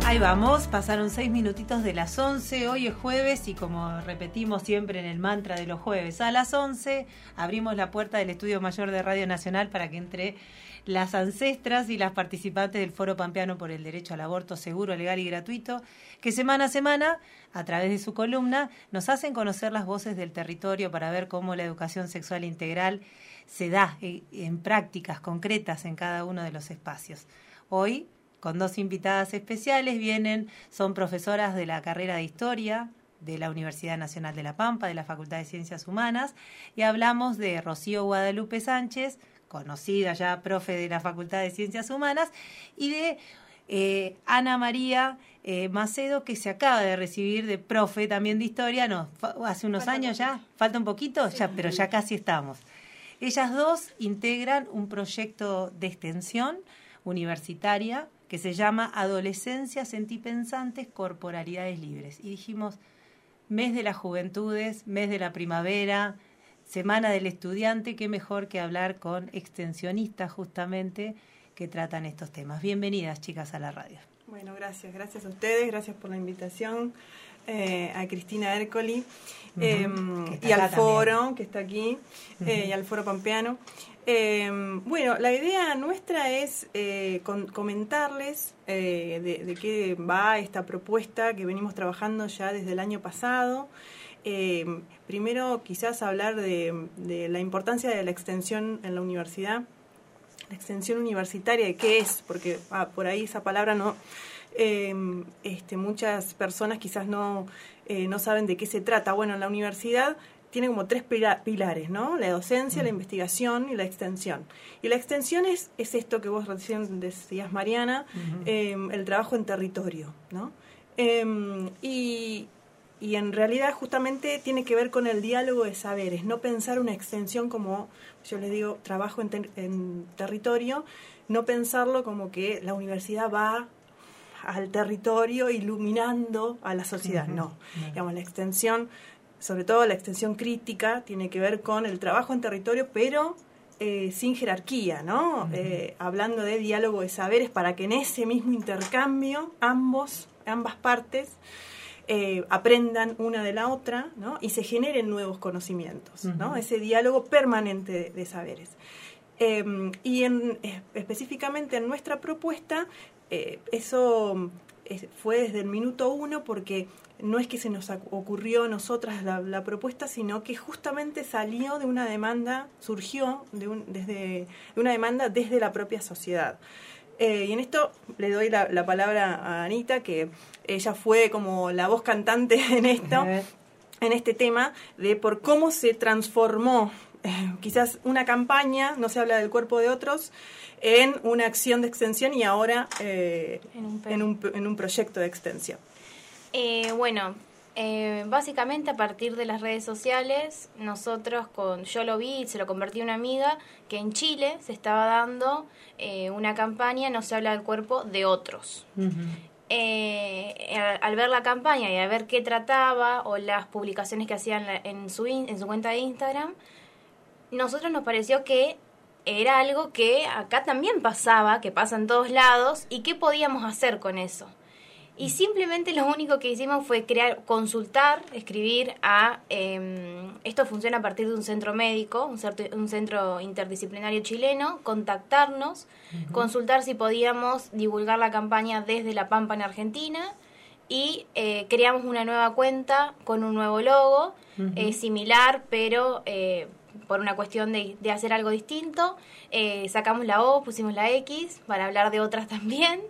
Ahí vamos, pasaron 6 minutitos de las 11, hoy es jueves y como repetimos siempre en el mantra de los jueves, a las 11 abrimos la puerta del Estudio Mayor de Radio Nacional para que entre las ancestras y las participantes del Foro Pampeano por el Derecho al Aborto Seguro, Legal y Gratuito, que semana a semana, a través de su columna, nos hacen conocer las voces del territorio para ver cómo la educación sexual integral se da en prácticas concretas en cada uno de los espacios. Hoy, con 2 invitadas especiales, son profesoras de la carrera de Historia de la Universidad Nacional de La Pampa, de la Facultad de Ciencias Humanas, y hablamos de Rocío Guadalupe Sánchez, conocida ya profe de la Facultad de Ciencias Humanas, y de Ana María Macedo, que se acaba de recibir de profe también de Historia, hace unos años ya, falta un poquito, sí, pero ya casi estamos. Ellas dos integran un proyecto de extensión universitaria que se llama Adolescencias Sentipensantes, Corporalidades Libres. Y dijimos, mes de las juventudes, mes de la primavera, semana del estudiante, qué mejor que hablar con extensionistas justamente que tratan estos temas. Bienvenidas, chicas, a la radio. Bueno, gracias a ustedes, gracias por la invitación, a Cristina Ercoli y al foro que está aquí, y al Foro Pampeano. Bueno, la idea nuestra es comentarles de qué va esta propuesta que venimos trabajando ya desde el año pasado. Primero, quizás hablar de la importancia de la extensión en la universidad, la extensión universitaria, de qué es, porque por ahí esa palabra no, muchas personas quizás no saben de qué se trata. Bueno, en la universidad tiene como 3 pilares, ¿no? La docencia, la investigación y la extensión. Y la extensión es esto que vos recién decías, Mariana, el trabajo en territorio, ¿no? Y en realidad justamente tiene que ver con el diálogo de saberes, no pensar una extensión como, yo les digo, trabajo en territorio, no pensarlo como que la universidad va al territorio iluminando a la sociedad, no. Digamos, la extensión, sobre todo la extensión crítica, tiene que ver con el trabajo en territorio, pero sin jerarquía, ¿no? Hablando de diálogo de saberes para que en ese mismo intercambio ambas partes aprendan una de la otra, ¿no? Y se generen nuevos conocimientos, ¿no? Ese diálogo permanente de saberes. Y específicamente en nuestra propuesta, eso fue desde el minuto 1, porque no es que se nos ocurrió a nosotras la propuesta, sino que justamente salió de una demanda, surgió de una demanda desde la propia sociedad. Y en esto le doy la palabra a Anita, que ella fue como la voz cantante en esto, en este tema, de por cómo se transformó quizás una campaña, no se habla del cuerpo de otros, en una acción de extensión y ahora en un proyecto de extensión. Básicamente a partir de las redes sociales, nosotros yo lo vi y se lo compartí a una amiga, que en Chile se estaba dando una campaña, no se habla del cuerpo de otros. Al ver la campaña y al ver qué trataba o las publicaciones que hacían en su cuenta de Instagram, nosotros nos pareció que era algo que acá también pasaba, que pasa en todos lados, y qué podíamos hacer con eso. Y simplemente lo único que hicimos fue consultar, escribir esto funciona a partir de un centro médico, un centro interdisciplinario chileno, contactarnos, consultar si podíamos divulgar la campaña desde La Pampa en Argentina, y creamos una nueva cuenta con un nuevo logo, similar, pero por una cuestión de hacer algo distinto. Sacamos la O, pusimos la X para hablar de otras también.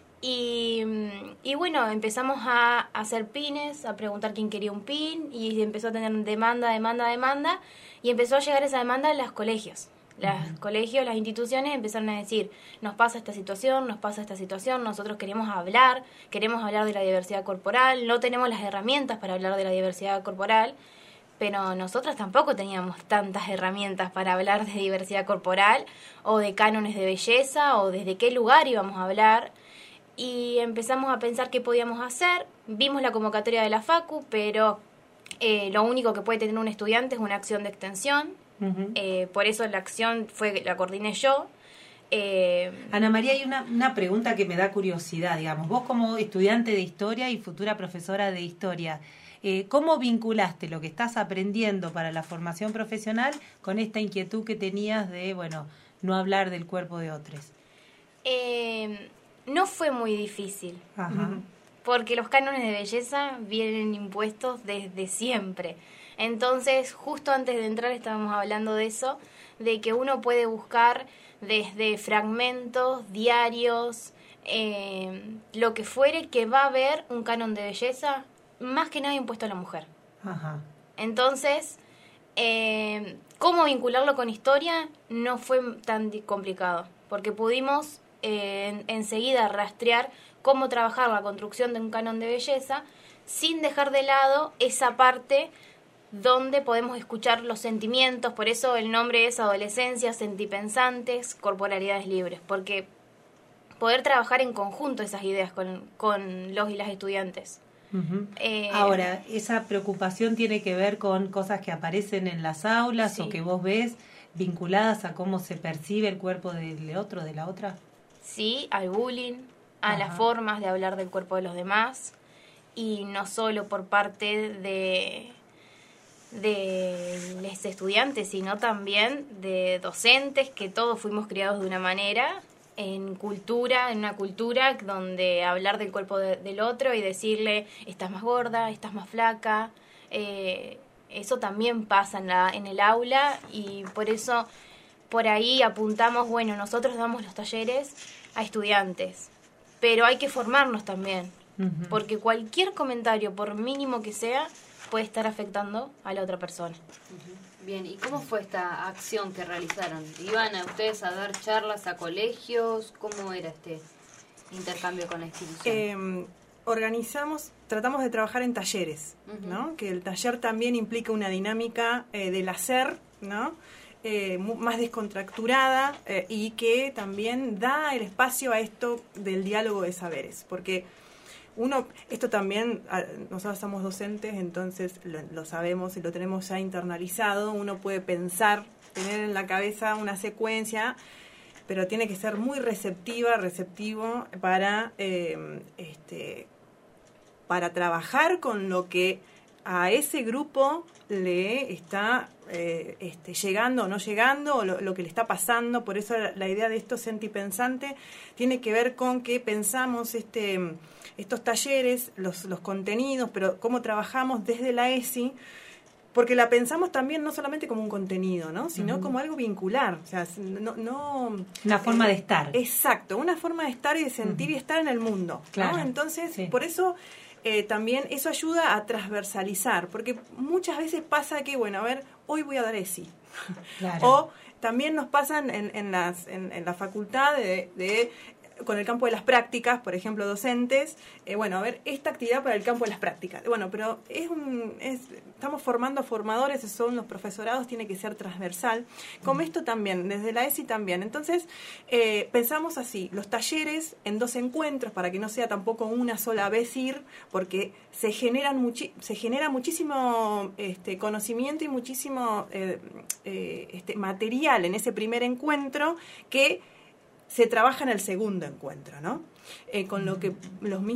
Y bueno, empezamos a hacer pines, a preguntar quién quería un pin, y empezó a tener demanda, y empezó a llegar esa demanda a los colegios. Los colegios, las instituciones empezaron a decir, nos pasa esta situación, nosotros queremos hablar de la diversidad corporal, no tenemos las herramientas para hablar de la diversidad corporal, pero nosotras tampoco teníamos tantas herramientas para hablar de diversidad corporal, o de cánones de belleza, o desde qué lugar íbamos a hablar. Y empezamos a pensar qué podíamos hacer. Vimos la convocatoria de la Facu, pero lo único que puede tener un estudiante es una acción de extensión. Por eso la acción la coordiné yo. Ana María, hay una pregunta que me da curiosidad, digamos. Vos como estudiante de historia y futura profesora de historia, ¿cómo vinculaste lo que estás aprendiendo para la formación profesional con esta inquietud que tenías de, bueno, no hablar del cuerpo de otros? No fue muy difícil. Ajá. Porque los cánones de belleza vienen impuestos desde siempre. Entonces, justo antes de entrar estábamos hablando de eso, de que uno puede buscar desde fragmentos, diarios, lo que fuere, que va a haber un canon de belleza más que nada impuesto a la mujer. Ajá. Entonces, ¿cómo vincularlo con historia? No fue tan complicado, porque pudimos enseguida rastrear cómo trabajar la construcción de un canon de belleza sin dejar de lado esa parte donde podemos escuchar los sentimientos. Por eso el nombre es Adolescencia, Sentipensantes, Corporalidades Libres, porque poder trabajar en conjunto esas ideas con los y las estudiantes. Uh-huh. Ahora, ¿esa preocupación tiene que ver con cosas que aparecen en las aulas, sí, o que vos ves vinculadas a cómo se percibe el cuerpo del otro, de la otra? Sí, al bullying, a las formas de hablar del cuerpo de los demás, y no solo por parte de los estudiantes, sino también de docentes, que todos fuimos criados de una manera, en una cultura donde hablar del cuerpo del otro y decirle estás más gorda, estás más flaca, eso también pasa en el aula, y por eso por ahí apuntamos, bueno, nosotros damos los talleres a estudiantes, pero hay que formarnos también, uh-huh, porque cualquier comentario, por mínimo que sea, puede estar afectando a la otra persona. Uh-huh. Bien, ¿y cómo fue esta acción que realizaron? ¿Iban a ustedes a dar charlas a colegios? ¿Cómo era este intercambio con la institución? Tratamos de trabajar en talleres, uh-huh, ¿no? Que el taller también implica una dinámica del hacer, ¿no? Más descontracturada, y que también da el espacio a esto del diálogo de saberes, porque esto también, nosotros somos docentes, entonces lo sabemos y lo tenemos ya internalizado. Uno puede pensar, tener en la cabeza una secuencia, pero tiene que ser muy receptivo para trabajar con lo que a ese grupo le está llegando o no llegando, o lo que le está pasando. Por eso la idea de esto sentipensante tiene que ver con que pensamos estos talleres, los contenidos, pero cómo trabajamos desde la ESI, porque la pensamos también no solamente como un contenido, ¿no? Sino, uh-huh, como algo vincular, o sea, no una forma de estar. Exacto, una forma de estar y de sentir, uh-huh, y estar en el mundo, claro, ¿no? Entonces, sí, por eso también eso ayuda a transversalizar, porque muchas veces pasa que, bueno, a ver, hoy voy a dar ESI. Claro. O también nos pasan en la facultad con el campo de las prácticas, por ejemplo, docentes, bueno, a ver, esta actividad para el campo de las prácticas. Bueno, pero estamos formando a formadores, son los profesorados, tiene que ser transversal. Como esto también, desde la ESI también. Entonces, pensamos así, los talleres en 2 encuentros, para que no sea tampoco una sola vez ir, porque se genera muchísimo conocimiento y muchísimo material en ese primer encuentro que se trabaja en el segundo encuentro, ¿no? Con lo que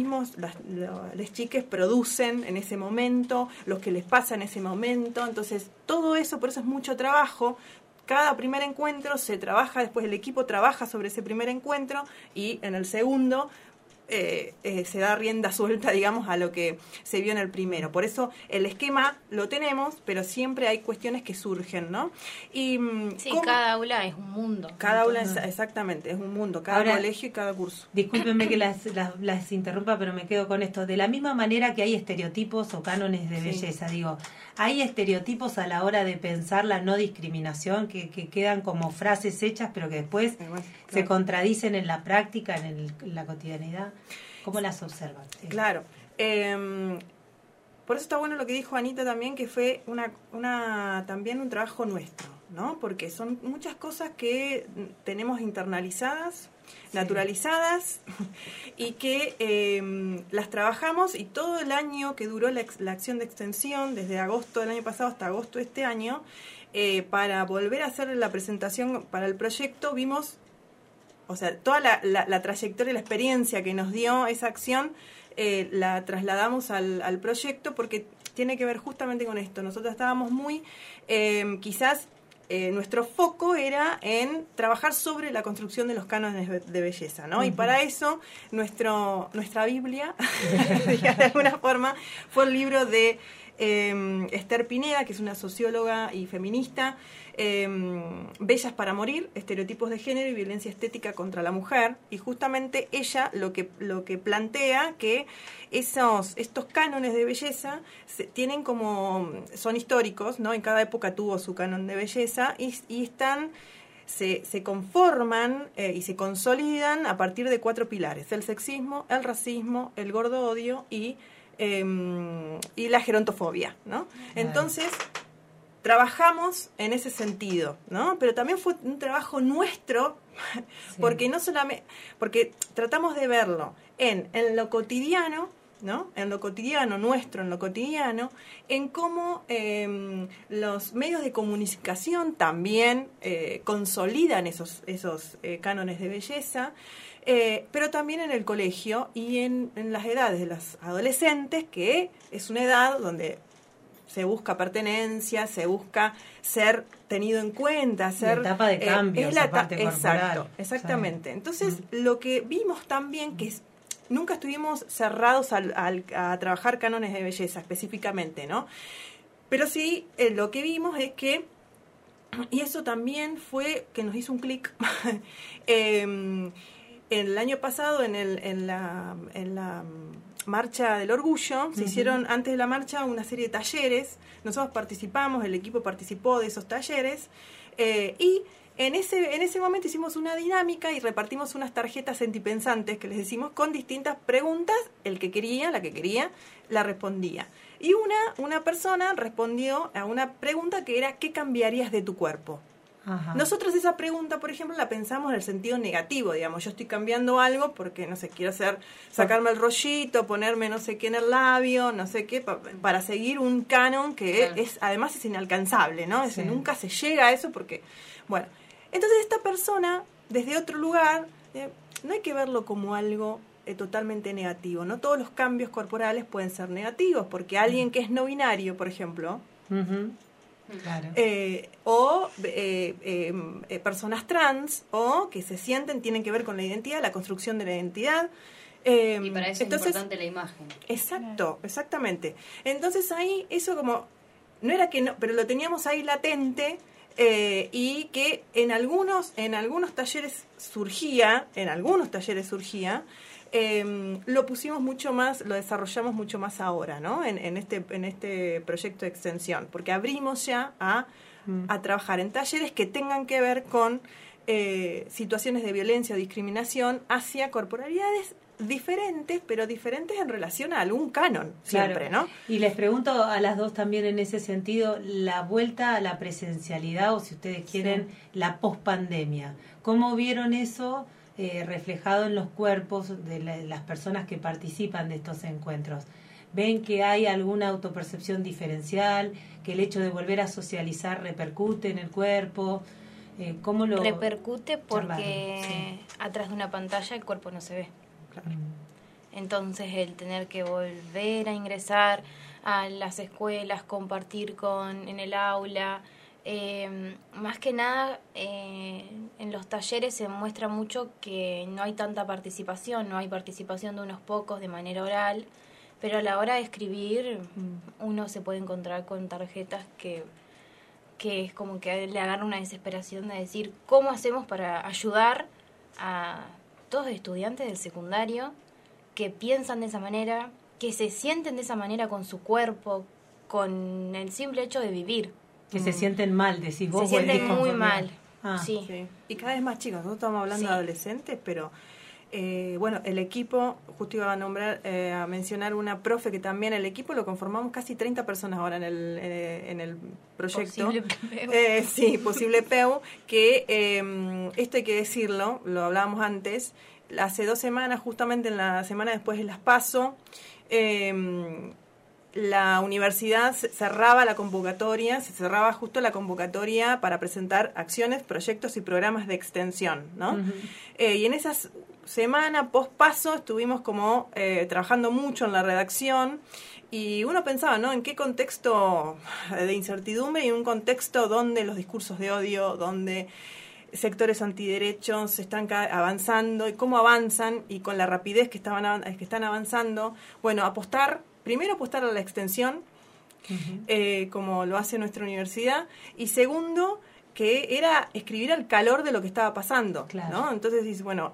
las chiques producen en ese momento, lo que les pasa en ese momento. Entonces, todo eso, por eso es mucho trabajo. Cada primer encuentro se trabaja, después el equipo trabaja sobre ese primer encuentro, y en el segundo se da rienda suelta, digamos, a lo que se vio en el primero. Por eso el esquema lo tenemos, pero siempre hay cuestiones que surgen, ¿no? Y sí, cada aula es un mundo. Cada aula exactamente, es un mundo, cada colegio y cada curso. Discúlpenme que las interrumpa, pero me quedo con esto. De la misma manera que hay estereotipos o cánones de belleza, digo, hay estereotipos a la hora de pensar la no discriminación que quedan como frases hechas, pero que después se contradicen en la práctica, en la cotidianidad. ¿Cómo las observan? Sí. Claro. Por eso está bueno lo que dijo Anita también, que fue también un trabajo nuestro, ¿no? Porque son muchas cosas que tenemos internalizadas, sí, naturalizadas, y que las trabajamos, y todo el año que duró la acción de extensión, desde agosto del año pasado hasta agosto de este año, para volver a hacer la presentación para el proyecto, vimos o sea, toda la trayectoria, la experiencia que nos dio esa acción, la trasladamos al proyecto porque tiene que ver justamente con esto. Nosotros estábamos muy, quizás, nuestro foco era en trabajar sobre la construcción de los cánones de belleza, ¿no? Y para eso nuestra Biblia, de alguna forma, fue el libro de Esther Pineda, que es una socióloga y feminista, Bellas para morir, estereotipos de género y violencia estética contra la mujer, y justamente ella lo que plantea que estos cánones de belleza son históricos, ¿no? En cada época tuvo su canon de belleza y están se conforman y se consolidan a partir de 4 pilares: el sexismo, el racismo, el gordo odio y la gerontofobia, ¿no? Entonces trabajamos en ese sentido, ¿no? Pero también fue un trabajo nuestro, porque no solamente, porque tratamos de verlo en lo cotidiano, ¿no? En lo cotidiano nuestro, en lo cotidiano, en cómo los medios de comunicación también consolidan esos cánones de belleza, pero también en el colegio y en las edades de los adolescentes, que es una edad donde se busca pertenencia, se busca ser tenido en cuenta, ser... La etapa de cambio, esa parte corporal. Exacto, exactamente. Entonces, lo que vimos también, que nunca estuvimos cerrados a trabajar cánones de belleza específicamente, ¿no? Pero sí, lo que vimos es que, y eso también fue que nos hizo un clic, el año pasado en la Marcha del Orgullo, se hicieron antes de la marcha una serie de talleres. Nosotros participamos, el equipo participó de esos talleres, y en ese momento hicimos una dinámica y repartimos unas tarjetas sentipensantes, que les decimos, con distintas preguntas. El que quería, la que quería, la respondía. Y una persona respondió a una pregunta que era: ¿qué cambiarías de tu cuerpo? Ajá. Nosotros esa pregunta, por ejemplo, la pensamos en el sentido negativo, digamos. Yo estoy cambiando algo porque, no sé, quiero sacarme el rollito, ponerme no sé qué en el labio, no sé qué, para seguir un canon que además es inalcanzable, ¿no? Sí. Nunca se llega a eso porque, bueno. Entonces esta persona, desde otro lugar, no hay que verlo como algo totalmente negativo. No todos los cambios corporales pueden ser negativos, porque alguien que es no binario, por ejemplo... Claro. O personas trans, o que se sienten, tienen que ver con la identidad, la construcción de la identidad. Y para eso entonces, es importante la imagen. Exacto, exactamente. Entonces ahí eso como, no era que no, pero lo teníamos ahí latente, y que en algunos talleres surgía, lo pusimos mucho más, lo desarrollamos mucho más ahora, ¿no? En este proyecto de extensión, porque abrimos ya a trabajar en talleres que tengan que ver con situaciones de violencia o discriminación hacia corporalidades diferentes, pero diferentes en relación a algún canon, siempre, claro, ¿no? Y les pregunto a las dos también en ese sentido, la vuelta a la presencialidad, o si ustedes quieren, la pospandemia. ¿Cómo vieron eso reflejado en los cuerpos de las personas que participan de estos encuentros? ¿Ven que hay alguna autopercepción diferencial, que el hecho de volver a socializar repercute en el cuerpo? ¿Cómo lo repercute? Porque atrás de una pantalla el cuerpo no se ve. Claro. Entonces el tener que volver a ingresar a las escuelas, compartir en el aula, más que nada en los talleres se muestra mucho que no hay tanta participación, no hay participación de unos pocos de manera oral, pero a la hora de escribir uno se puede encontrar con tarjetas que es como que le agarra una desesperación de decir cómo hacemos para ayudar a todos estudiantes del secundario que piensan de esa manera, que se sienten de esa manera con su cuerpo, con el simple hecho de vivir. Que se sienten mal, decís vos. Se sienten muy mal, sí. Y cada vez más chicos, nosotros estamos hablando de adolescentes, pero bueno, el equipo, justo iba a mencionar una profe que también el equipo lo conformamos casi 30 personas ahora en el proyecto. Posible PEU. Posible PEU, que esto hay que decirlo, lo hablábamos antes, hace 2 semanas, justamente en la semana después de las PASO, la universidad cerraba la convocatoria, se cerraba justo la convocatoria para presentar acciones, proyectos y programas de extensión, ¿no? Ujú. Y en esa semana post-paso estuvimos como trabajando mucho en la redacción y uno pensaba, ¿no? En qué contexto de incertidumbre y en un contexto donde los discursos de odio, donde sectores antiderechos están avanzando y cómo avanzan y con la rapidez que están avanzando, bueno, primero apostar a la extensión, como lo hace nuestra universidad, y segundo, que era escribir al calor de lo que estaba pasando, claro. ¿no? Entonces dices, bueno,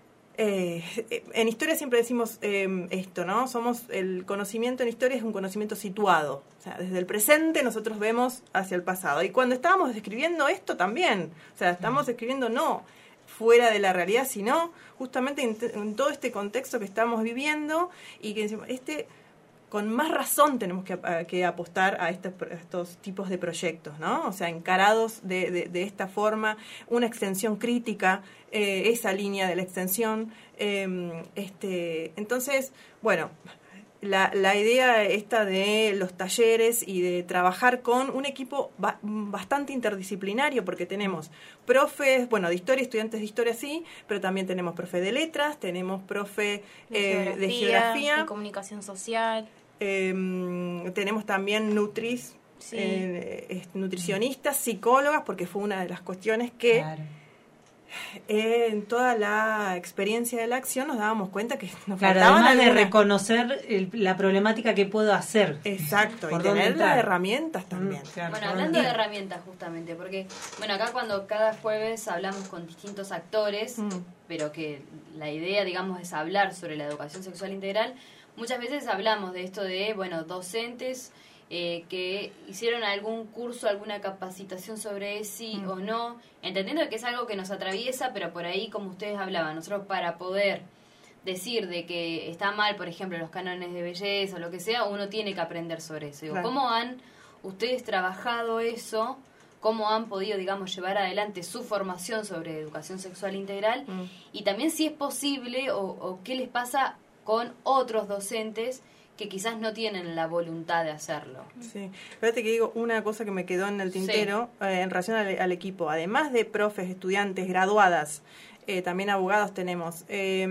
en historia siempre decimos esto, ¿no? El conocimiento en historia es un conocimiento situado. O sea, desde el presente nosotros vemos hacia el pasado. Y cuando estábamos escribiendo esto también, o sea, estamos escribiendo no fuera de la realidad, sino justamente en todo este contexto que estamos viviendo y que decimos, con más razón tenemos que apostar a estos tipos de proyectos, ¿no? O sea, encarados de esta forma, una extensión crítica, esa línea de la extensión. Entonces, bueno, la idea esta de los talleres y de trabajar con un equipo bastante interdisciplinario, porque tenemos profes, bueno, de historia, estudiantes de historia sí, pero también tenemos profe de letras, tenemos profe de geografía, de comunicación social. Tenemos también nutricionistas, psicólogas, porque fue una de las cuestiones que Claro. En toda la experiencia de la acción nos dábamos cuenta que nos Claro, faltaban además de algunas. reconocer la problemática que puedo hacer. Exacto, y por dónde tener las entrar. herramientas también. Claro, Bueno, por hablando dónde- de herramientas justamente, porque, bueno, acá cuando cada jueves hablamos con distintos actores, pero que la idea, digamos, es hablar sobre la educación sexual integral, muchas veces hablamos de esto de, bueno, docentes que hicieron algún curso, alguna capacitación sobre ESI o no, entendiendo que es algo que nos atraviesa, pero por ahí, como ustedes hablaban, nosotros para poder decir de que está mal, por ejemplo, los cánones de belleza o lo que sea, uno tiene que aprender sobre eso. Digo, Claro. ¿cómo han ustedes trabajado eso? ¿Cómo han podido, digamos, llevar adelante su formación sobre educación sexual integral? Y también si es posible o qué les pasa con otros docentes que quizás no tienen la voluntad de hacerlo. Sí, fíjate que digo una cosa que me quedó en el tintero en relación al equipo. Además de profes, estudiantes, graduadas, también abogados tenemos,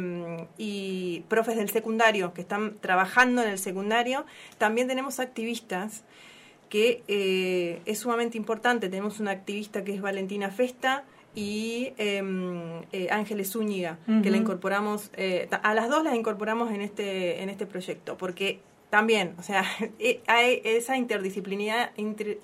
y profes del secundario que están trabajando en el secundario, también tenemos activistas que es sumamente importante. Tenemos una activista que es Valentina Festa y Ángeles Zúñiga, que la incorporamos, a las dos las incorporamos en este proyecto, porque también, o sea, hay esa interdisciplinariedad,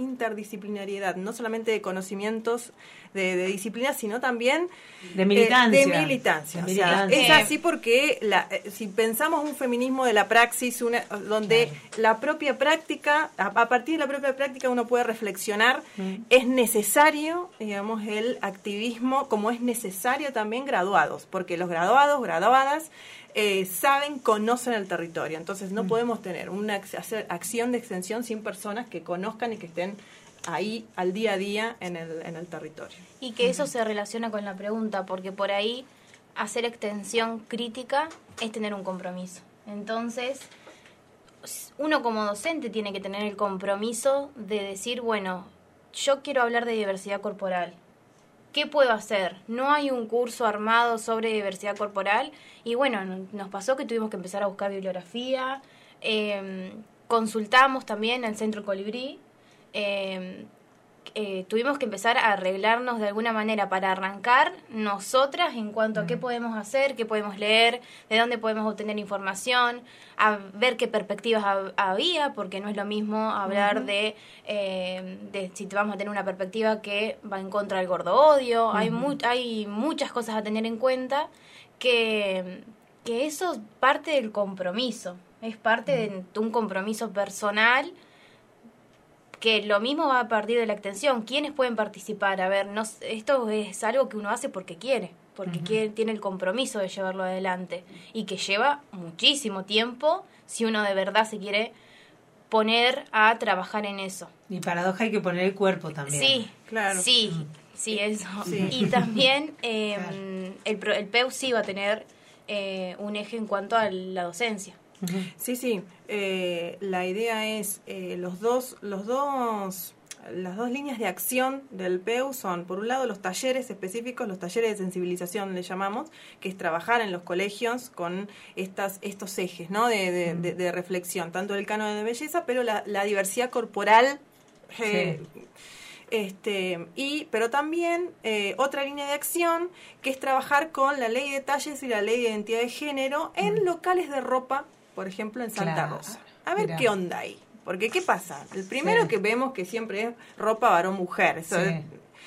no solamente de conocimientos de disciplinas, sino también de militancia. de militancia. De O sea, militancia. es así porque si pensamos un feminismo de la praxis, donde la propia práctica, a partir de la propia práctica uno puede reflexionar, es necesario, digamos, el activismo, como es necesario también graduados, porque los graduados, graduadas, conocen el territorio. Entonces no podemos tener una acción de extensión sin personas que conozcan y que estén ahí al día a día en el territorio. Y que eso se relaciona con la pregunta, porque por ahí hacer extensión crítica es tener un compromiso. Entonces, uno como docente tiene que tener el compromiso de decir, bueno, yo quiero hablar de diversidad corporal. ¿Qué puedo hacer? No hay un curso armado sobre diversidad corporal y bueno, nos pasó que tuvimos que empezar a buscar bibliografía, consultamos también al Centro Colibrí, tuvimos que empezar a arreglarnos de alguna manera para arrancar nosotras en cuanto a qué podemos hacer, qué podemos leer, de dónde podemos obtener información, a ver qué perspectivas había, porque no es lo mismo hablar de si te vamos a tener una perspectiva que va en contra del gordo odio. Hay muchas cosas a tener en cuenta que eso es parte del compromiso, es parte de un compromiso personal, que lo mismo va a partir de la extensión. ¿Quiénes pueden participar? A ver, esto es algo que uno hace porque quiere, tiene el compromiso de llevarlo adelante y que lleva muchísimo tiempo si uno de verdad se quiere poner a trabajar en eso. Y paradoja hay que poner el cuerpo también. Sí, claro. Sí, eso. Sí. Y también el PEU sí va a tener un eje en cuanto a la docencia. Sí. La idea es las dos líneas de acción del PEU son, por un lado, los talleres específicos, los talleres de sensibilización le llamamos, que es trabajar en los colegios con estos ejes, ¿no? de reflexión, tanto el canon de belleza, pero la diversidad corporal. Pero también otra línea de acción que es trabajar con la ley de talles y la ley de identidad de género en locales de ropa, por ejemplo en Santa Rosa. A ver qué onda ahí. Porque, ¿qué pasa? El primero que vemos que siempre es ropa varón-mujer. Eso es,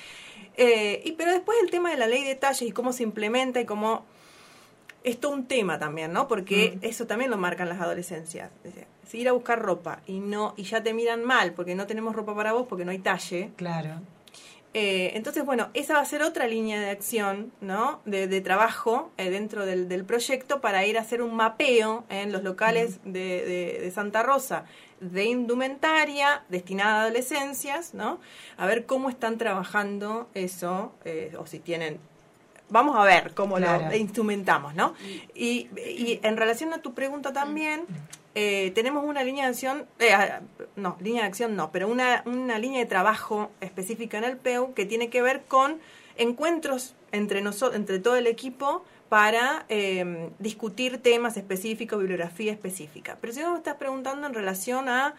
pero después el tema de la ley de talles y cómo se implementa y cómo... Es todo un tema también, ¿no? Porque eso también lo marcan las adolescencias. Si ir a buscar ropa y ya te miran mal porque no tenemos ropa para vos, porque no hay talle. Claro. Entonces, bueno, esa va a ser otra línea de acción, ¿no? De trabajo dentro del proyecto para ir a hacer un mapeo en los locales de Santa Rosa de indumentaria destinada a adolescencias, ¿no? A ver cómo están trabajando eso, o si tienen... Vamos a ver cómo lo instrumentamos, ¿no? Y en relación a tu pregunta también, tenemos una línea de acción, pero una línea de trabajo específica en el PEU que tiene que ver con encuentros entre todo el equipo para discutir temas específicos, bibliografía específica. Pero si vos me estás preguntando en relación a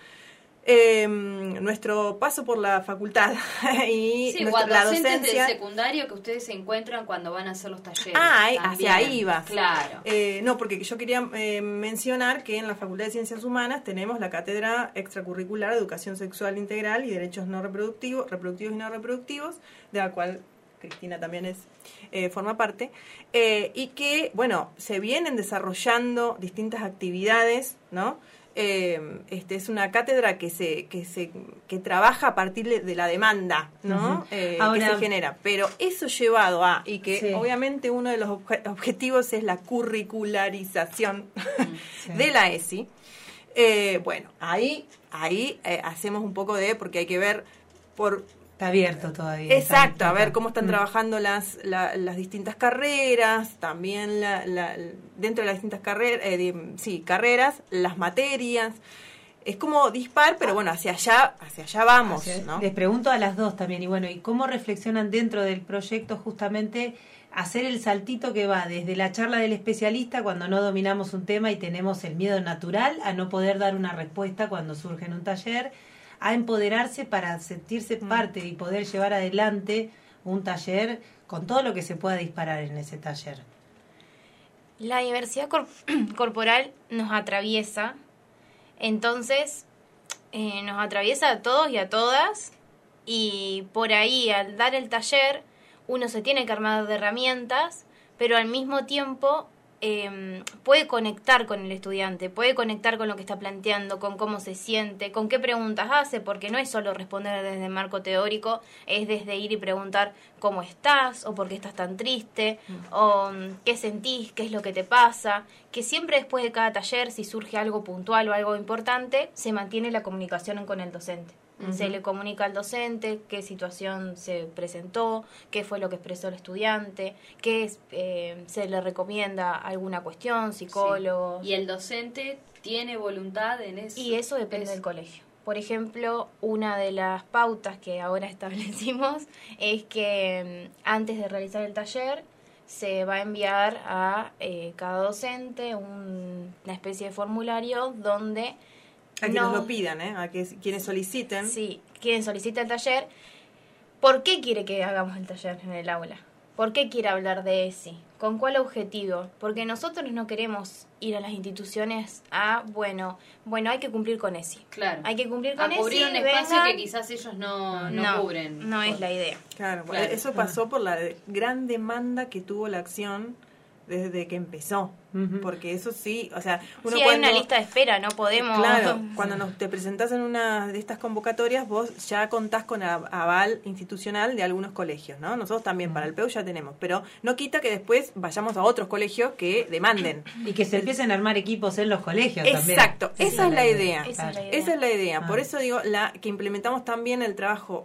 nuestro paso por la facultad y la docencia del secundario que ustedes se encuentran cuando van a hacer los talleres. Hacia ahí vas. Claro. No, porque yo quería mencionar que en la Facultad de Ciencias Humanas tenemos la cátedra extracurricular de Educación Sexual Integral y Derechos no reproductivos y no reproductivos, de la cual Cristina también forma parte, y que, bueno, se vienen desarrollando distintas actividades, ¿no? Es una cátedra que trabaja a partir de la demanda, ¿no? Ahora, que se genera, pero eso llevado a, y que obviamente uno de los objetivos es la curricularización de la ESI. Bueno, ahí hacemos un poco porque hay que ver Está abierto todavía. Exacto, a ver cómo están trabajando las distintas carreras, también dentro de las distintas carreras, las materias. Es como dispar, pero bueno, hacia allá vamos, ¿no? Les pregunto a las dos también, ¿y cómo reflexionan dentro del proyecto justamente hacer el saltito que va desde la charla del especialista cuando no dominamos un tema y tenemos el miedo natural a no poder dar una respuesta cuando surge en un taller, a empoderarse para sentirse parte y poder llevar adelante un taller con todo lo que se pueda disparar en ese taller? La diversidad corporal nos atraviesa, entonces nos atraviesa a todos y a todas, y por ahí al dar el taller uno se tiene que armar de herramientas, pero al mismo tiempo puede conectar con el estudiante, puede conectar con lo que está planteando, con cómo se siente, con qué preguntas hace, porque no es solo responder desde el marco teórico, es desde ir y preguntar cómo estás, o por qué estás tan triste, o qué sentís, qué es lo que te pasa, que siempre después de cada taller, si surge algo puntual o algo importante, se mantiene la comunicación con el docente. Se le comunica al docente qué situación se presentó, qué fue lo que expresó el estudiante, qué se le recomienda alguna cuestión, psicólogo. Sí. ¿Y el docente tiene voluntad en eso? Y eso depende del colegio. Por ejemplo, una de las pautas que ahora establecimos es que antes de realizar el taller se va a enviar a cada docente una especie de formulario donde... A quienes lo pidan, a quienes soliciten. Sí, quienes soliciten el taller. ¿Por qué quiere que hagamos el taller en el aula? ¿Por qué quiere hablar de ESI? ¿Con cuál objetivo? Porque nosotros no queremos ir a las instituciones bueno, hay que cumplir con ESI. Claro. Hay que cumplir con ESI. A cubrir un espacio que quizás ellos no cubren. No es la idea. Claro. Eso pasó por la gran demanda que tuvo la acción desde que empezó. Porque eso sí, o sea... Uno hay una lista de espera, no podemos... Claro, cuando te presentás en una de estas convocatorias, vos ya contás con aval institucional de algunos colegios, ¿no? Nosotros también para el PEU ya tenemos, pero no quita que después vayamos a otros colegios que demanden. Y que se empiecen a armar equipos en los colegios también. Exacto, esa es la idea. Esa es la idea. Por eso digo que implementamos también el trabajo,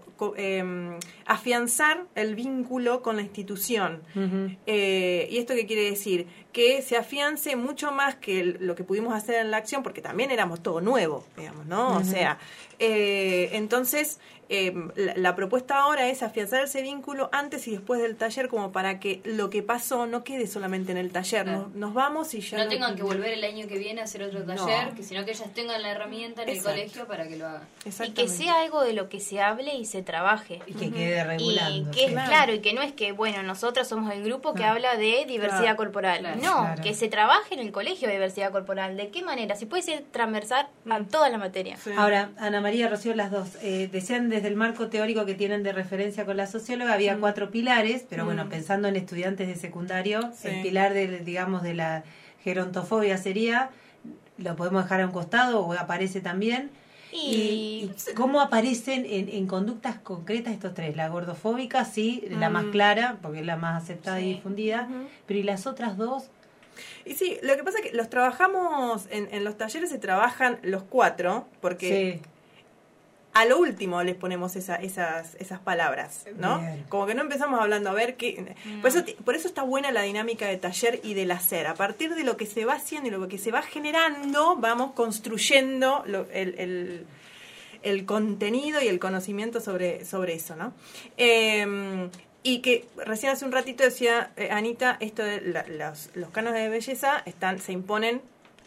afianzar el vínculo con la institución. ¿Y esto qué quiere decir? Que se afiance afiance mucho más que lo que pudimos hacer en la acción, porque también éramos todo nuevo, digamos, ¿no? O sea, entonces la propuesta ahora es afianzar ese vínculo antes y después del taller, como para que lo que pasó no quede solamente en el taller. Claro. Nos vamos y ya no tengan que volver el año que viene a hacer otro taller, que sino que ellas tengan la herramienta en el colegio para que lo hagan. Y que sea algo de lo que se hable y se trabaje. Y que quede regulando. Y que, claro, y que no es que, bueno, nosotros somos el grupo que habla de diversidad corporal. No, que se trabaje en el colegio de diversidad corporal. ¿De qué manera? Si puede ser transversal a toda la materia. Sí. Ahora, Ana María, Rocío, las dos, decían desde el marco teórico que tienen de referencia con la socióloga, había 4 pilares, pero bueno, pensando en estudiantes de secundario, el pilar digamos, de la gerontofobia sería, lo podemos dejar a un costado o aparece también. ¿Y cómo aparecen en conductas concretas estos 3? La gordofóbica, sí, la más clara, porque es la más aceptada y difundida, pero ¿y las otras 2? Y sí, lo que pasa es que los trabajamos, en los talleres se trabajan los 4, porque a lo último les ponemos esas palabras, ¿no? Bien. Como que no empezamos hablando a ver qué... Por eso está buena la dinámica de taller y del hacer. A partir de lo que se va haciendo y lo que se va generando, vamos construyendo el contenido y el conocimiento sobre eso, ¿no? Y que recién hace un ratito decía Anita, esto de los cánones de belleza se imponen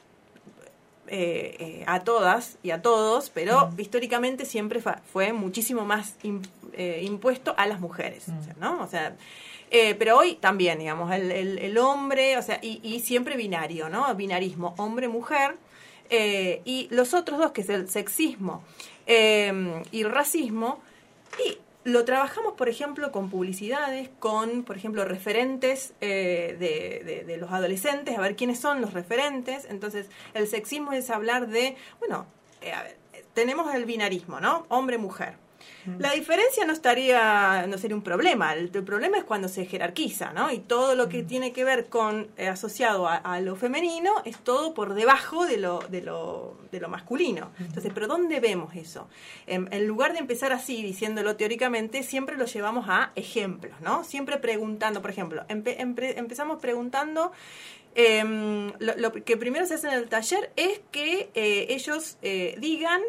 a todas y a todos, pero históricamente siempre fue muchísimo más impuesto a las mujeres, ¿no? O sea, pero hoy también, digamos, el hombre, o sea, y siempre binario, ¿no? Binarismo, hombre-mujer, y los otros 2, que es el sexismo y el racismo, y lo trabajamos, por ejemplo, con publicidades, con, por ejemplo, referentes de los adolescentes, a ver quiénes son los referentes. Entonces, el sexismo es hablar de, bueno, a ver, tenemos el binarismo, ¿no? Hombre-mujer. La diferencia no sería un problema. El problema es cuando se jerarquiza, ¿no? Y todo lo que tiene que ver con asociado a lo femenino es todo por debajo de lo masculino. Entonces, ¿pero dónde vemos eso? En lugar de empezar así, diciéndolo teóricamente, siempre lo llevamos a ejemplos, ¿no? Siempre preguntando, por ejemplo, empezamos preguntando. Lo que primero se hace en el taller es que ellos digan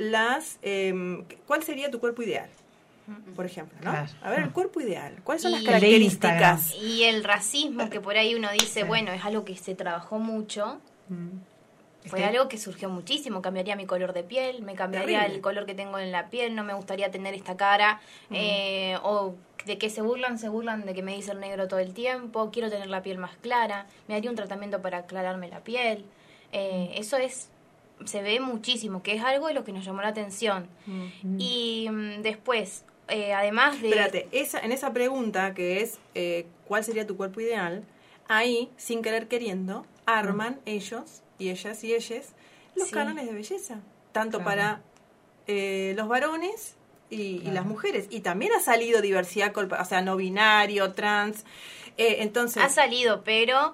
¿cuál sería tu cuerpo ideal? Por ejemplo, ¿no? Claro. A ver, el cuerpo ideal. ¿Cuáles son las características? Y el racismo, que por ahí uno dice, bueno, es algo que se trabajó mucho. Fue algo que surgió muchísimo. Cambiaría mi color de piel, me cambiaría el color que tengo en la piel, no me gustaría tener esta cara. O de que se burlan de que me dicen negro todo el tiempo, quiero tener la piel más clara, me haría un tratamiento para aclararme la piel. Eso se ve muchísimo, que es algo de lo que nos llamó la atención. Y después, además de... Espérate, en esa pregunta que es ¿cuál sería tu cuerpo ideal? Ahí, sin querer queriendo, arman ellos y ellas y ellas los cánones de belleza, tanto para los varones y las mujeres. Y también ha salido diversidad, o sea, no binario, trans. Entonces ha salido, pero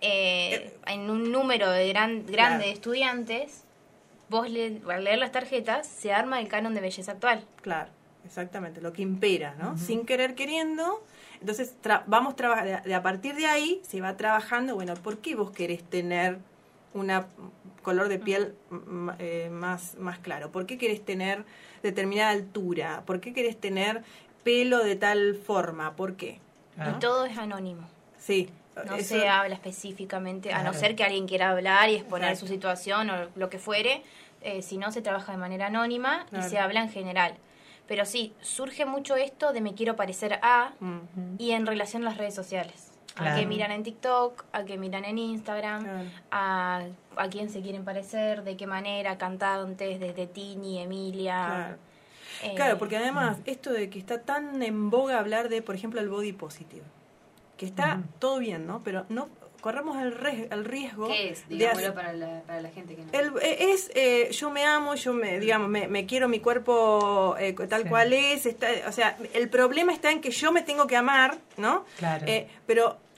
en un número de grande de estudiantes, vos al leer las tarjetas se arma el canon de belleza actual. Claro, exactamente, lo que impera, ¿no? Sin querer queriendo. Entonces vamos a partir de ahí se va trabajando, bueno, ¿por qué vos querés tener una color de piel más claro? ¿Por qué querés tener determinada altura? ¿Por qué querés tener pelo de tal forma? ¿Por qué? ¿No? Y todo es anónimo. Sí. No se habla específicamente, a no ser que alguien quiera hablar y exponer su situación o lo que fuere, si no se trabaja de manera anónima y se habla en general. Pero sí, surge mucho esto de me quiero parecer a y en relación a las redes sociales. A que miran en TikTok, a que miran en Instagram, a quién se quieren parecer, de qué manera, cantantes, desde Tini, Emilia. Claro, porque además esto de que está tan en boga hablar de, por ejemplo, el body positive, que está todo bien, ¿no? Pero no corremos el riesgo. ¿Qué es? Digámoslo para la gente que no. Yo me amo, me quiero mi cuerpo tal cual es. O sea, el problema está en que yo me tengo que amar, ¿no? Claro. Pero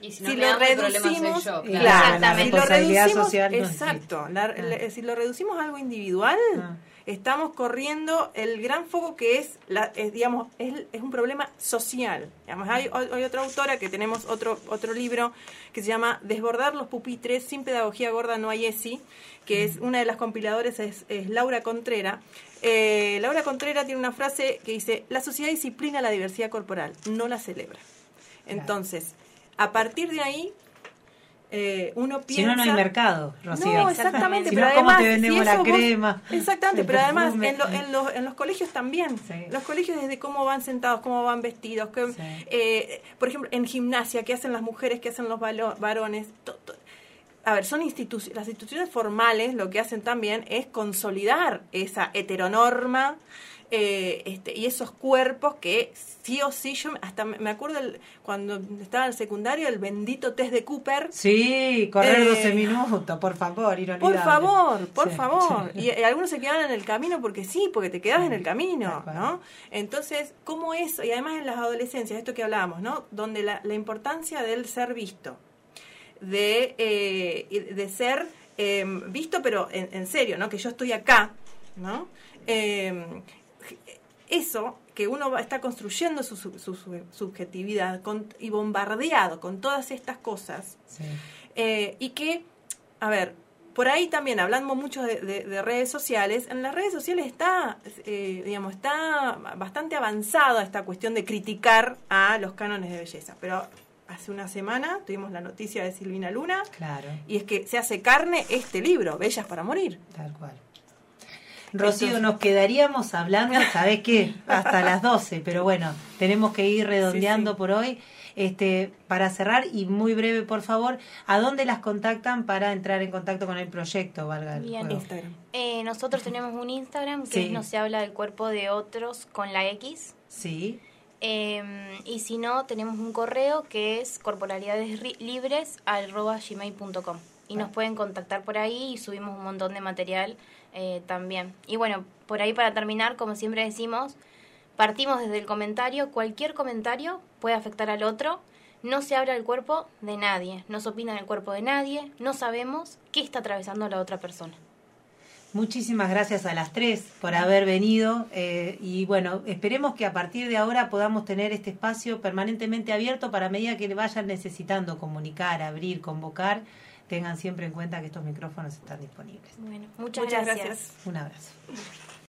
Y si, no si me lo amo, el problema soy reducimos, yo, claro, Exactamente. si lo Responsabilidad reducimos, social no exacto, si lo reducimos a algo individual, estamos corriendo el gran foco que es, digamos, es un problema social. Digamos, hay otra autora que tenemos otro libro que se llama Desbordar los pupitres, sin pedagogía gorda no hay ESI, que es una de las compiladores, es Laura Contrera. Laura Contrera tiene una frase que dice: la sociedad disciplina la diversidad corporal, no la celebra. Entonces, a partir de ahí, uno piensa... Si no, no hay mercado, Rocío. No, exactamente. Si pero no, ¿cómo además, te vendemos la crema? Exactamente, el pero además perfume? en los colegios también. Sí. Los colegios, desde cómo van sentados, cómo van vestidos. Por ejemplo, en gimnasia, qué hacen las mujeres, qué hacen los varones. A ver, son las instituciones formales, lo que hacen también es consolidar esa heteronorma y esos cuerpos que sí o sí, yo hasta me acuerdo cuando estaba en el secundario, el bendito test de Cooper. Sí, correr 12 minutos, por favor, Por favor. Sí. Y algunos se quedaban en el camino porque te quedabas en el camino, ¿no? Entonces, ¿cómo eso? Y además en las adolescencias, esto que hablábamos, ¿no? Donde la importancia del ser visto, de ser visto, pero en serio, ¿no? Que yo estoy acá, ¿no? Eso, que uno está construyendo su subjetividad y bombardeado con todas estas cosas, Sí. y que, a ver, por ahí también, hablando mucho de redes sociales, en las redes sociales está bastante avanzada esta cuestión de criticar a los cánones de belleza, pero hace una semana tuvimos la noticia de Silvina Luna, Claro. y es que se hace carne este libro, Bellas para morir. Tal cual. Rocío, nos quedaríamos hablando, ¿sabés qué? Hasta las 12, pero bueno, tenemos que ir redondeando Sí. por hoy. Para cerrar, y muy breve, por favor, ¿a dónde las contactan para entrar en contacto con el proyecto, valga el Bien. juego? Instagram. Nosotros tenemos un Instagram que Sí. es No se habla del cuerpo de otros con la X. Sí. Y si no, tenemos un correo que es corporalidades.libres@gmail.com y nos pueden contactar por ahí y subimos un montón de material también. Y bueno, por ahí para terminar, como siempre decimos, partimos desde el comentario. Cualquier comentario puede afectar al otro. No se habla del cuerpo de nadie, no se opina del cuerpo de nadie, no sabemos qué está atravesando la otra persona. Muchísimas gracias a las tres por haber venido y bueno, esperemos que a partir de ahora podamos tener este espacio permanentemente abierto para, a medida que vayan necesitando comunicar, abrir, convocar, tengan siempre en cuenta que estos micrófonos están disponibles. Bueno, muchas Muchas gracias. gracias. Un abrazo.